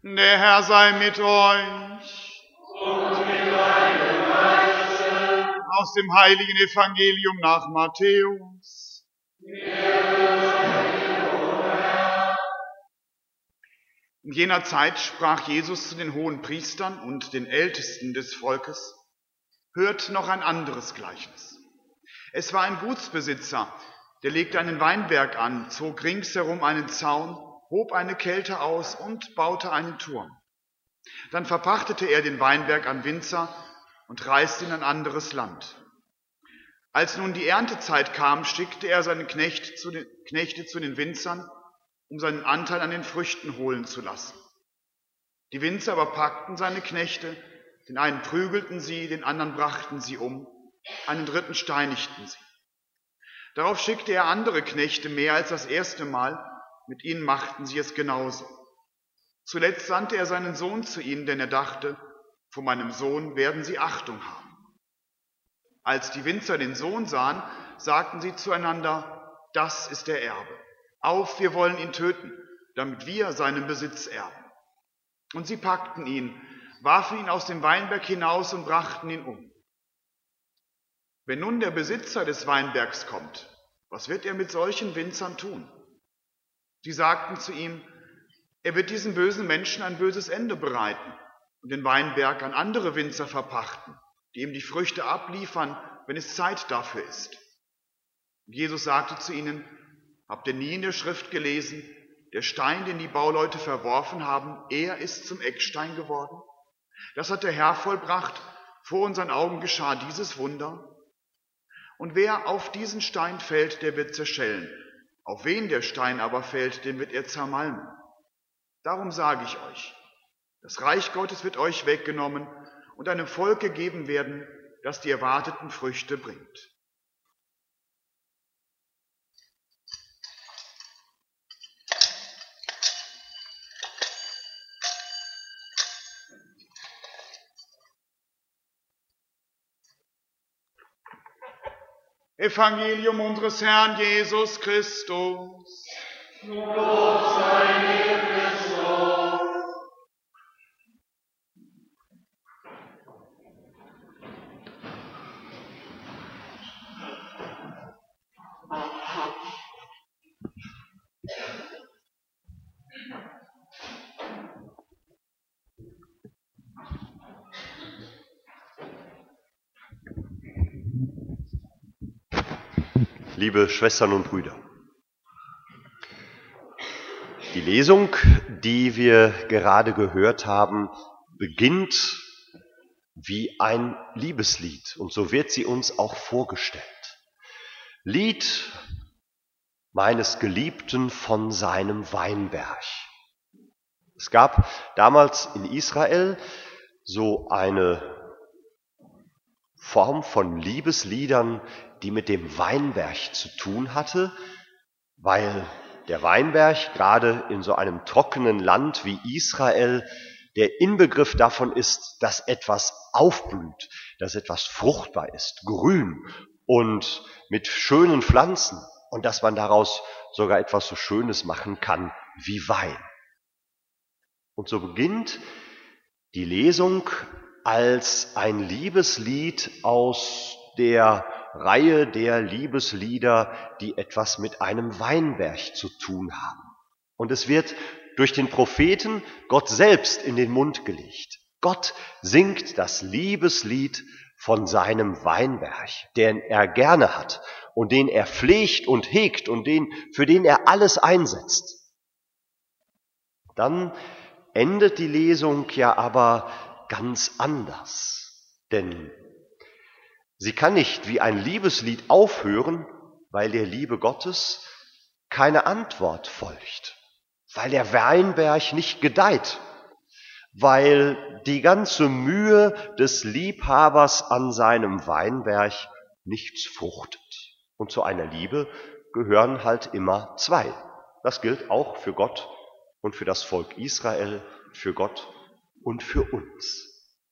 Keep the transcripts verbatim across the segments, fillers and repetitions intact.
Der Herr sei mit euch. Und mit deinem Geiste. Aus dem heiligen Evangelium nach Matthäus. In jener Zeit sprach Jesus zu den Hohenpriestern und den Ältesten des Volkes: Hört noch ein anderes Gleichnis. Es war ein Gutsbesitzer, der legte einen Weinberg an, zog ringsherum einen Zaun, hob eine Kälte aus und baute einen Turm. Dann verpachtete er den Weinberg an Winzer und reiste in ein anderes Land. Als nun die Erntezeit kam, schickte er seine Knecht zu den, Knechte zu den Winzern, um seinen Anteil an den Früchten holen zu lassen. Die Winzer aber packten seine Knechte, den einen prügelten sie, den anderen brachten sie um, einen dritten steinigten sie. Darauf schickte er andere Knechte mehr als das erste Mal, mit ihnen machten sie es genauso. Zuletzt sandte er seinen Sohn zu ihnen, denn er dachte, vor meinem Sohn werden sie Achtung haben. Als die Winzer den Sohn sahen, sagten sie zueinander: Das ist der Erbe. Auf, wir wollen ihn töten, damit wir seinen Besitz erben. Und sie packten ihn, warfen ihn aus dem Weinberg hinaus und brachten ihn um. Wenn nun der Besitzer des Weinbergs kommt, was wird er mit solchen Winzern tun? Sie sagten zu ihm: Er wird diesen bösen Menschen ein böses Ende bereiten und den Weinberg an andere Winzer verpachten, die ihm die Früchte abliefern, wenn es Zeit dafür ist. Und Jesus sagte zu ihnen: Habt ihr nie in der Schrift gelesen, der Stein, den die Bauleute verworfen haben, er ist zum Eckstein geworden? Das hat der Herr vollbracht, vor unseren Augen geschah dieses Wunder. Und wer auf diesen Stein fällt, der wird zerschellen. Auf wen der Stein aber fällt, den wird er zermalmen. Darum sage ich euch, das Reich Gottes wird euch weggenommen und einem Volk gegeben werden, das die erwarteten Früchte bringt. Evangelium unseres Herrn Jesus Christus. Lob sei dir, Christus. Liebe Schwestern und Brüder, die Lesung, die wir gerade gehört haben, beginnt wie ein Liebeslied und so wird sie uns auch vorgestellt. Lied meines Geliebten von seinem Weinberg. Es gab damals in Israel so eine Form von Liebesliedern, die mit dem Weinberg zu tun hatte, weil der Weinberg gerade in so einem trockenen Land wie Israel der Inbegriff davon ist, dass etwas aufblüht, dass etwas fruchtbar ist, grün und mit schönen Pflanzen und dass man daraus sogar etwas so Schönes machen kann wie Wein. Und so beginnt die Lesung als ein Liebeslied aus der Reihe der Liebeslieder, die etwas mit einem Weinberg zu tun haben. Und es wird durch den Propheten Gott selbst in den Mund gelegt. Gott singt das Liebeslied von seinem Weinberg, den er gerne hat und den er pflegt und hegt und den, für den er alles einsetzt. Dann endet die Lesung ja aber ganz anders, denn sie kann nicht wie ein Liebeslied aufhören, weil der Liebe Gottes keine Antwort folgt, weil der Weinberg nicht gedeiht, weil die ganze Mühe des Liebhabers an seinem Weinberg nichts fruchtet. Und zu einer Liebe gehören halt immer zwei. Das gilt auch für Gott und für das Volk Israel, für Gott und für uns.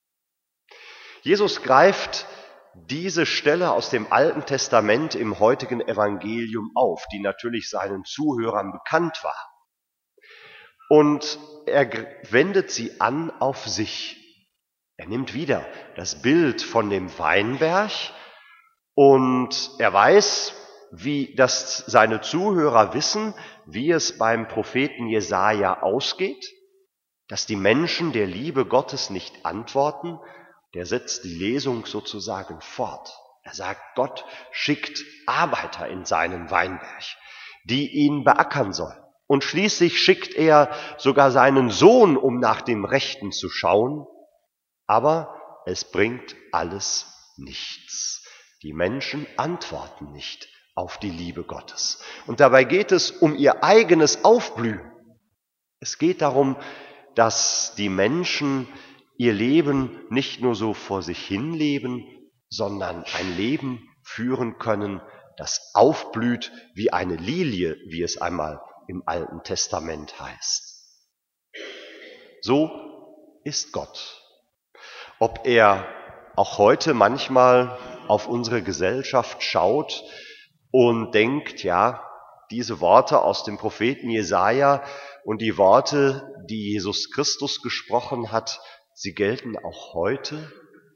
Jesus greift diese Stelle aus dem Alten Testament im heutigen Evangelium auf, die natürlich seinen Zuhörern bekannt war. Und er wendet sie an auf sich. Er nimmt wieder das Bild von dem Weinberg und er weiß, wie das seine Zuhörer wissen, wie es beim Propheten Jesaja ausgeht, dass die Menschen der Liebe Gottes nicht antworten. Der setzt die Lesung sozusagen fort. Er sagt, Gott schickt Arbeiter in seinen Weinberg, die ihn beackern sollen. Und schließlich schickt er sogar seinen Sohn, um nach dem Rechten zu schauen. Aber es bringt alles nichts. Die Menschen antworten nicht auf die Liebe Gottes. Und dabei geht es um ihr eigenes Aufblühen. Es geht darum, dass die Menschen ihr Leben nicht nur so vor sich hin leben, sondern ein Leben führen können, das aufblüht wie eine Lilie, wie es einmal im Alten Testament heißt. So ist Gott. Ob er auch heute manchmal auf unsere Gesellschaft schaut und denkt, ja, diese Worte aus dem Propheten Jesaja und die Worte, die Jesus Christus gesprochen hat, sie gelten auch heute.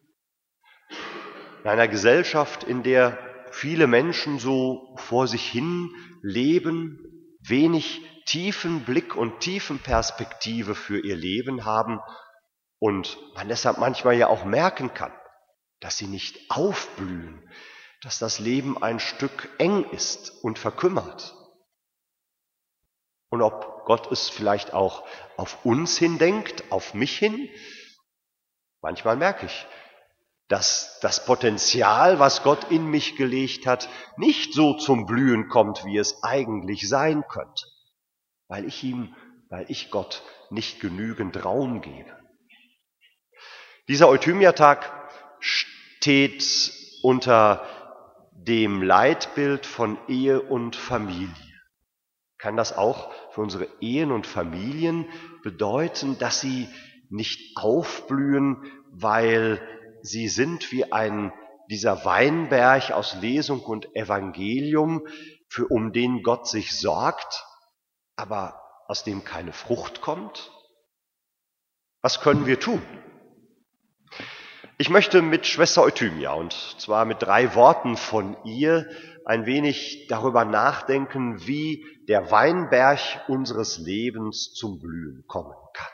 In einer Gesellschaft, in der viele Menschen so vor sich hin leben, wenig tiefen Blick und tiefen Perspektive für ihr Leben haben und man deshalb manchmal ja auch merken kann, dass sie nicht aufblühen, dass das Leben ein Stück eng ist und verkümmert. Und ob Gott es vielleicht auch auf uns hindenkt, auf mich hin, manchmal merke ich, dass das Potenzial, was Gott in mich gelegt hat, nicht so zum Blühen kommt, wie es eigentlich sein könnte, weil ich ihm, weil ich Gott nicht genügend Raum gebe. Dieser Eutymiatag steht unter dem Leitbild von Ehe und Familie. Kann das auch für unsere Ehen und Familien bedeuten, dass sie nicht aufblühen, weil sie sind wie ein dieser Weinberg aus Lesung und Evangelium, für um den Gott sich sorgt, aber aus dem keine Frucht kommt? Was können wir tun? Ich möchte mit Schwester Euthymia, und zwar mit drei Worten von ihr, ein wenig darüber nachdenken, wie der Weinberg unseres Lebens zum Blühen kommen kann.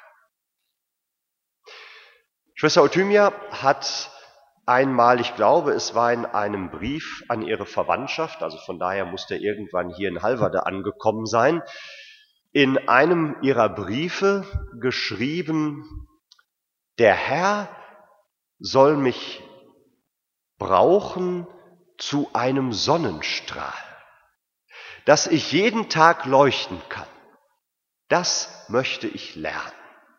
Schwester Euthymia hat einmal, ich glaube, es war in einem Brief an ihre Verwandtschaft, also von daher muss der irgendwann hier in Halverde angekommen sein, in einem ihrer Briefe geschrieben, der Herr soll mich brauchen zu einem Sonnenstrahl, dass ich jeden Tag leuchten kann. Das möchte ich lernen.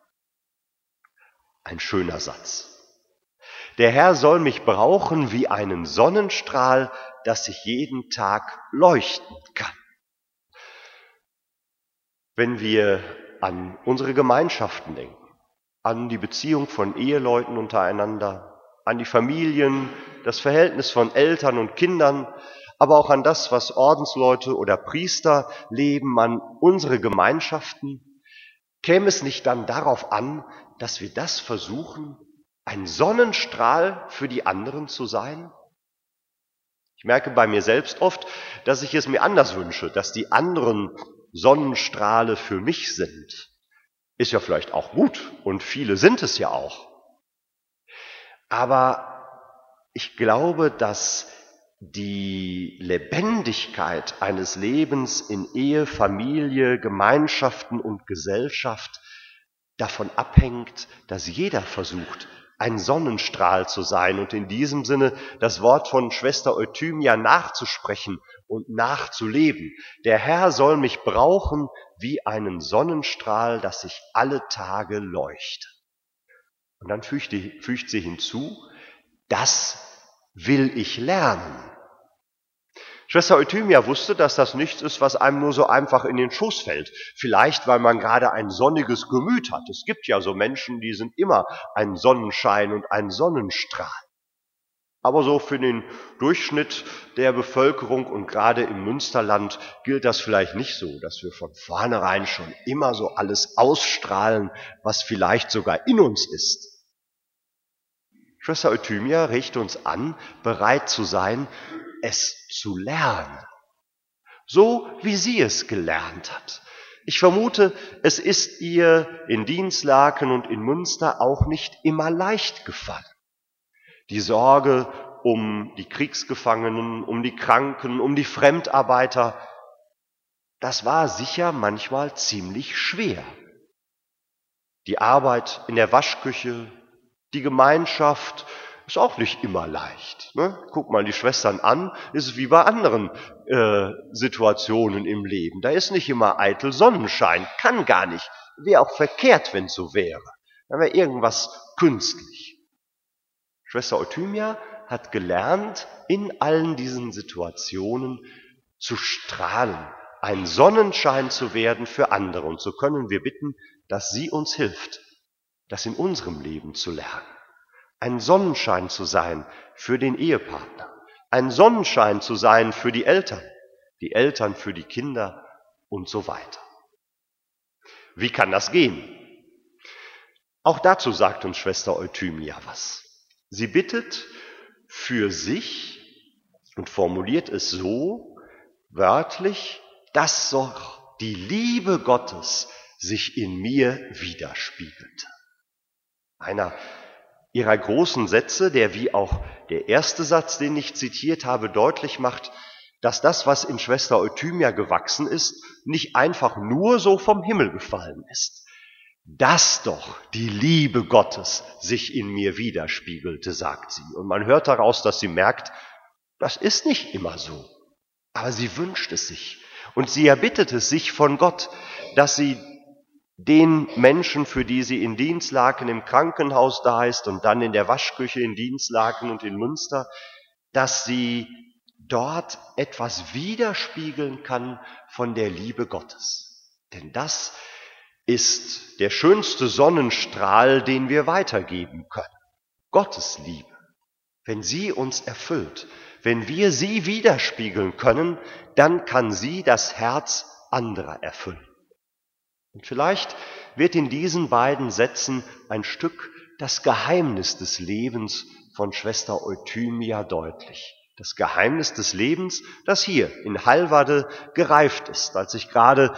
Ein schöner Satz. Der Herr soll mich brauchen wie einen Sonnenstrahl, dass ich jeden Tag leuchten kann. Wenn wir an unsere Gemeinschaften denken, an die Beziehung von Eheleuten untereinander, an die Familien, das Verhältnis von Eltern und Kindern, aber auch an das, was Ordensleute oder Priester leben, an unsere Gemeinschaften, käme es nicht dann darauf an, dass wir das versuchen, ein Sonnenstrahl für die anderen zu sein? Ich merke bei mir selbst oft, dass ich es mir anders wünsche, dass die anderen Sonnenstrahle für mich sind. Ist ja vielleicht auch gut und viele sind es ja auch. Aber ich glaube, dass die Lebendigkeit eines Lebens in Ehe, Familie, Gemeinschaften und Gesellschaft davon abhängt, dass jeder versucht, ein Sonnenstrahl zu sein und in diesem Sinne das Wort von Schwester Euthymia nachzusprechen und nachzuleben. Der Herr soll mich brauchen wie einen Sonnenstrahl, dass ich alle Tage leuchte. Und dann fügt, die, fügt sie hinzu, das will ich lernen. Schwester Euthymia wusste, dass das nichts ist, was einem nur so einfach in den Schoß fällt. Vielleicht, weil man gerade ein sonniges Gemüt hat. Es gibt ja so Menschen, die sind immer ein Sonnenschein und ein Sonnenstrahl. Aber so für den Durchschnitt der Bevölkerung und gerade im Münsterland gilt das vielleicht nicht so, dass wir von vornherein schon immer so alles ausstrahlen, was vielleicht sogar in uns ist. Schwester Euthymia regt uns an, bereit zu sein, es zu lernen. So wie sie es gelernt hat. Ich vermute, es ist ihr in Dinslaken und in Münster auch nicht immer leicht gefallen. Die Sorge um die Kriegsgefangenen, um die Kranken, um die Fremdarbeiter, das war sicher manchmal ziemlich schwer. Die Arbeit in der Waschküche, die Gemeinschaft ist auch nicht immer leicht. Ne? Guck mal die Schwestern an, ist es wie bei anderen äh, Situationen im Leben. Da ist nicht immer eitel Sonnenschein, kann gar nicht. Wäre auch verkehrt, wenn es so wäre. Dann wäre irgendwas künstlich. Schwester Euthymia hat gelernt, in allen diesen Situationen zu strahlen, ein Sonnenschein zu werden für andere. Und so können wir bitten, dass sie uns hilft, das in unserem Leben zu lernen. Ein Sonnenschein zu sein für den Ehepartner, ein Sonnenschein zu sein für die Eltern, die Eltern für die Kinder und so weiter. Wie kann das gehen? Auch dazu sagt uns Schwester Euthymia was. Sie bittet für sich und formuliert es so wörtlich, dass doch die Liebe Gottes sich in mir widerspiegelte. Einer ihrer großen Sätze, der wie auch der erste Satz, den ich zitiert habe, deutlich macht, dass das, was in Schwester Euthymia gewachsen ist, nicht einfach nur so vom Himmel gefallen ist. Dass doch die Liebe Gottes sich in mir widerspiegelte, sagt sie. Und man hört daraus, dass sie merkt, das ist nicht immer so. Aber sie wünscht es sich. Und sie erbittet es sich von Gott, dass sie den Menschen, für die sie in Dinslaken im Krankenhaus da ist und dann in der Waschküche in Dinslaken und in Münster, dass sie dort etwas widerspiegeln kann von der Liebe Gottes. Denn das ist der schönste Sonnenstrahl, den wir weitergeben können. Gottes Liebe. Wenn sie uns erfüllt, wenn wir sie widerspiegeln können, dann kann sie das Herz anderer erfüllen. Und vielleicht wird in diesen beiden Sätzen ein Stück das Geheimnis des Lebens von Schwester Euthymia deutlich. Das Geheimnis des Lebens, das hier in Hallwade gereift ist. Als ich gerade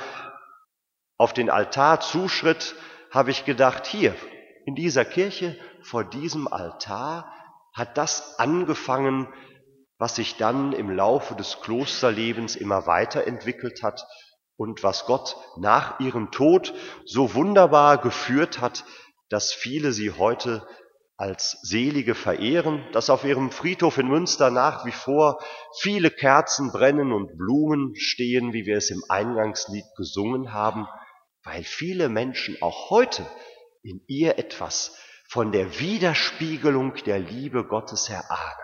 auf den Altar zuschritt, habe ich gedacht, hier in dieser Kirche, vor diesem Altar, hat das angefangen, was sich dann im Laufe des Klosterlebens immer weiterentwickelt hat und was Gott nach ihrem Tod so wunderbar geführt hat, dass viele sie heute als Selige verehren, dass auf ihrem Friedhof in Münster nach wie vor viele Kerzen brennen und Blumen stehen, wie wir es im Eingangslied gesungen haben, weil viele Menschen auch heute in ihr etwas von der Widerspiegelung der Liebe Gottes erahnen.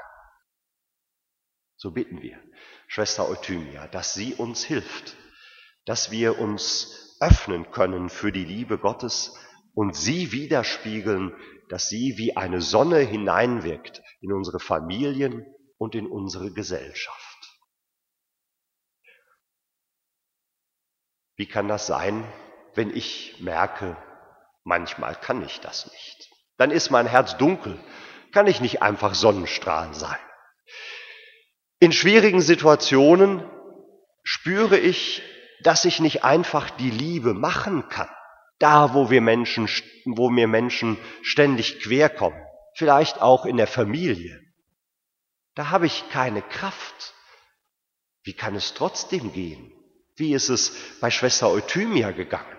So bitten wir, Schwester Euthymia, dass sie uns hilft, dass wir uns öffnen können für die Liebe Gottes und sie widerspiegeln, dass sie wie eine Sonne hineinwirkt in unsere Familien und in unsere Gesellschaft. Wie kann das sein, wenn ich merke, manchmal kann ich das nicht? Dann ist mein Herz dunkel, kann ich nicht einfach Sonnenstrahl sein. In schwierigen Situationen spüre ich, dass ich nicht einfach die Liebe machen kann. Da, wo wir Menschen, wo mir Menschen ständig querkommen, vielleicht auch in der Familie. Da habe ich keine Kraft. Wie kann es trotzdem gehen? Wie ist es bei Schwester Euthymia gegangen?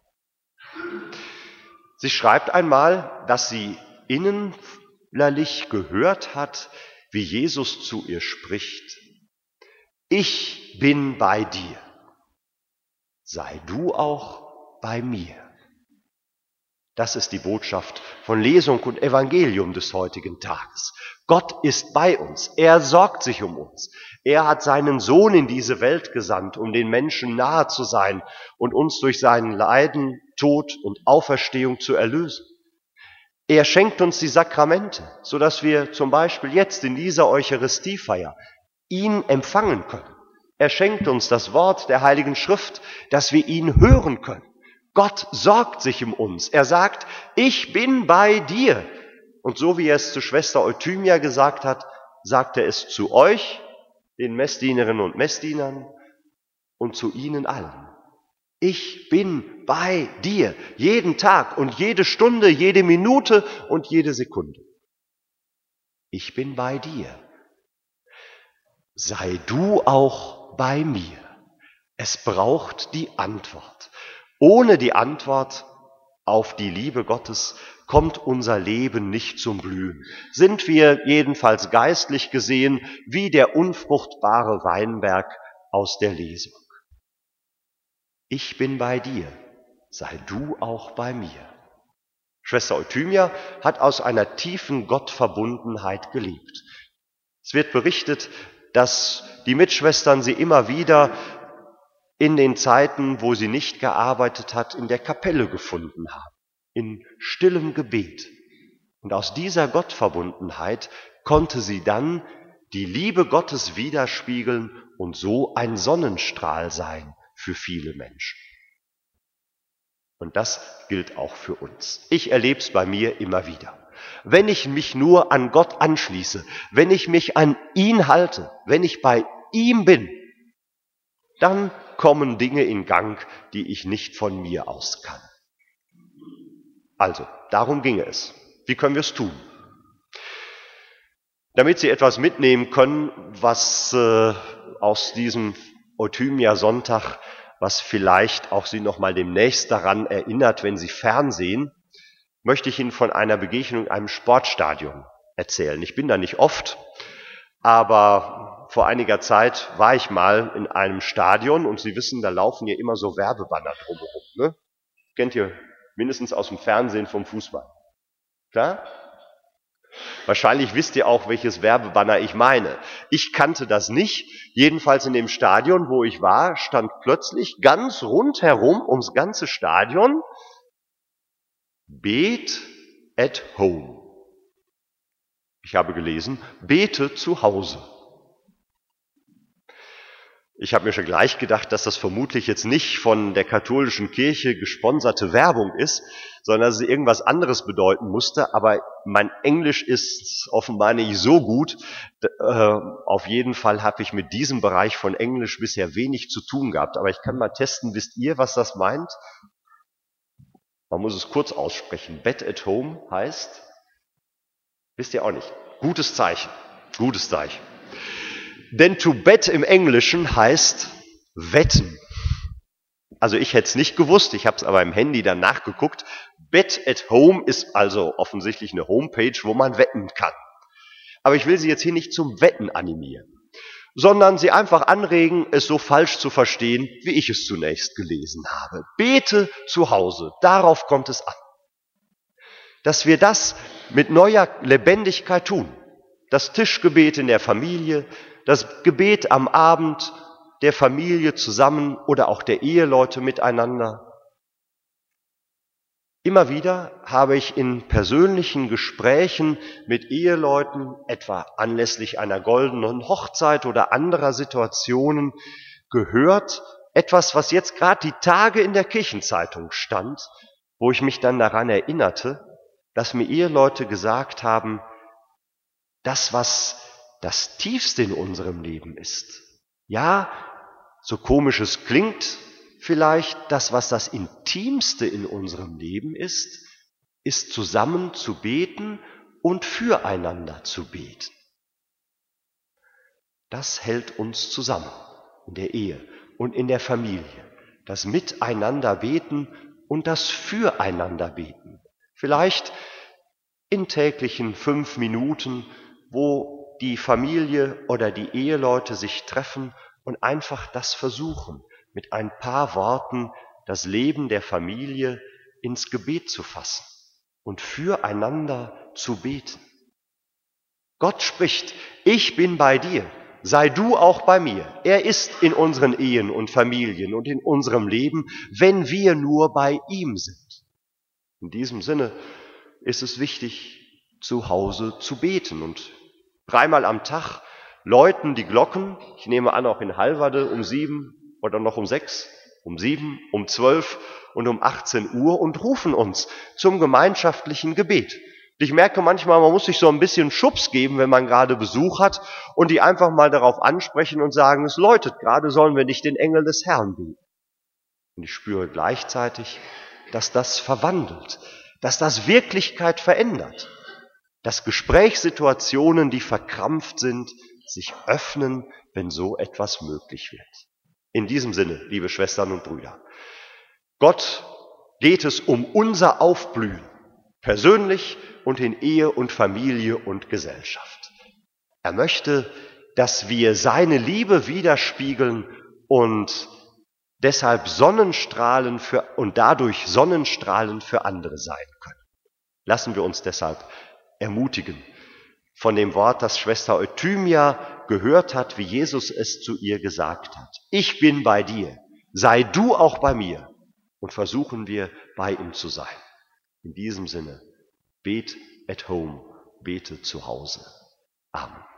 Sie schreibt einmal, dass sie innerlich gehört hat, wie Jesus zu ihr spricht. Ich bin bei dir. Sei du auch bei mir. Das ist die Botschaft von Lesung und Evangelium des heutigen Tages. Gott ist bei uns. Er sorgt sich um uns. Er hat seinen Sohn in diese Welt gesandt, um den Menschen nahe zu sein und uns durch seinen Leiden, Tod und Auferstehung zu erlösen. Er schenkt uns die Sakramente, sodass wir zum Beispiel jetzt in dieser Eucharistiefeier ihn empfangen können. Er schenkt uns das Wort der Heiligen Schrift, dass wir ihn hören können. Gott sorgt sich um uns. Er sagt, ich bin bei dir. Und so wie er es zu Schwester Euthymia gesagt hat, sagt er es zu euch, den Messdienerinnen und Messdienern, und zu ihnen allen. Ich bin bei dir, jeden Tag und jede Stunde, jede Minute und jede Sekunde. Ich bin bei dir. Sei du auch bei mir. Es braucht die Antwort. Ohne die Antwort auf die Liebe Gottes kommt unser Leben nicht zum Blühen. Sind wir jedenfalls geistlich gesehen wie der unfruchtbare Weinberg aus der Lesung. Ich bin bei dir, sei du auch bei mir. Schwester Euthymia hat aus einer tiefen Gottverbundenheit gelebt. Es wird berichtet, dass die Mitschwestern sie immer wieder in den Zeiten, wo sie nicht gearbeitet hat, in der Kapelle gefunden haben, in stillem Gebet. Und aus dieser Gottverbundenheit konnte sie dann die Liebe Gottes widerspiegeln und so ein Sonnenstrahl sein für viele Menschen. Und das gilt auch für uns. Ich erlebe es bei mir immer wieder. Wenn ich mich nur an Gott anschließe, wenn ich mich an ihn halte, wenn ich bei ihm bin, dann kommen Dinge in Gang, die ich nicht von mir aus kann. Also, darum ginge es. Wie können wir es tun? Damit Sie etwas mitnehmen können, was äh, aus diesem Euthymia-Sonntag, was vielleicht auch Sie noch mal demnächst daran erinnert, wenn Sie Fernsehen, möchte ich Ihnen von einer Begegnung in einem Sportstadion erzählen. Ich bin da nicht oft, aber vor einiger Zeit war ich mal in einem Stadion und Sie wissen, da laufen ja immer so Werbebanner drumherum. Ne? Kennt ihr mindestens aus dem Fernsehen vom Fußball. Klar? Wahrscheinlich wisst ihr auch, welches Werbebanner ich meine. Ich kannte das nicht. Jedenfalls in dem Stadion, wo ich war, stand plötzlich ganz rundherum ums ganze Stadion Bet at home. Ich habe gelesen, bete zu Hause. Ich habe mir schon gleich gedacht, dass das vermutlich jetzt nicht von der katholischen Kirche gesponserte Werbung ist, sondern dass es irgendwas anderes bedeuten musste. Aber mein Englisch ist offenbar nicht so gut. Äh, auf jeden Fall habe ich mit diesem Bereich von Englisch bisher wenig zu tun gehabt. Aber ich kann mal testen, wisst ihr, was das meint? Man muss es kurz aussprechen. Bed at home heißt, wisst ihr auch nicht, gutes Zeichen, gutes Zeichen. Denn to bet im Englischen heißt wetten. Also ich hätte es nicht gewusst, ich habe es aber im Handy dann nachgeguckt. Bet at home ist also offensichtlich eine Homepage, wo man wetten kann. Aber ich will Sie jetzt hier nicht zum Wetten animieren, sondern Sie einfach anregen, es so falsch zu verstehen, wie ich es zunächst gelesen habe. Bete zu Hause, darauf kommt es an. Dass wir das mit neuer Lebendigkeit tun. Das Tischgebet in der Familie, das Gebet am Abend der Familie zusammen oder auch der Eheleute miteinander. Immer wieder habe ich in persönlichen Gesprächen mit Eheleuten, etwa anlässlich einer goldenen Hochzeit oder anderer Situationen, gehört, etwas, was jetzt gerade die Tage in der Kirchenzeitung stand, wo ich mich dann daran erinnerte, dass mir Eheleute gesagt haben, das, was das Tiefste in unserem Leben ist. Ja, so komisch es klingt, vielleicht das, was das Intimste in unserem Leben ist, ist zusammen zu beten und füreinander zu beten. Das hält uns zusammen in der Ehe und in der Familie. Das Miteinander beten und das Füreinander beten. Vielleicht in täglichen fünf Minuten, wo die Familie oder die Eheleute sich treffen und einfach das versuchen, mit ein paar Worten das Leben der Familie ins Gebet zu fassen und füreinander zu beten. Gott spricht, ich bin bei dir, sei du auch bei mir. Er ist in unseren Ehen und Familien und in unserem Leben, wenn wir nur bei ihm sind. In diesem Sinne ist es wichtig, zu Hause zu beten. Und dreimal am Tag läuten die Glocken, ich nehme an auch in Halverde um sieben oder noch um sechs, um sieben, um zwölf und um achtzehn Uhr und rufen uns zum gemeinschaftlichen Gebet. Ich merke manchmal, man muss sich so ein bisschen Schubs geben, wenn man gerade Besuch hat und die einfach mal darauf ansprechen und sagen, es läutet gerade, sollen wir nicht den Engel des Herrn beten. Und ich spüre gleichzeitig, dass das verwandelt, dass das Wirklichkeit verändert, dass Gesprächssituationen, die verkrampft sind, sich öffnen, wenn so etwas möglich wird. In diesem Sinne, liebe Schwestern und Brüder, Gott geht es um unser Aufblühen, persönlich und in Ehe und Familie und Gesellschaft. Er möchte, dass wir seine Liebe widerspiegeln und deshalb Sonnenstrahlen für, und dadurch Sonnenstrahlen für andere sein können. Lassen wir uns deshalb ermutigen von dem Wort, das Schwester Euthymia gehört hat, wie Jesus es zu ihr gesagt hat. Ich bin bei dir, sei du auch bei mir und versuchen wir bei ihm zu sein. In diesem Sinne, bet at home, bete zu Hause. Amen.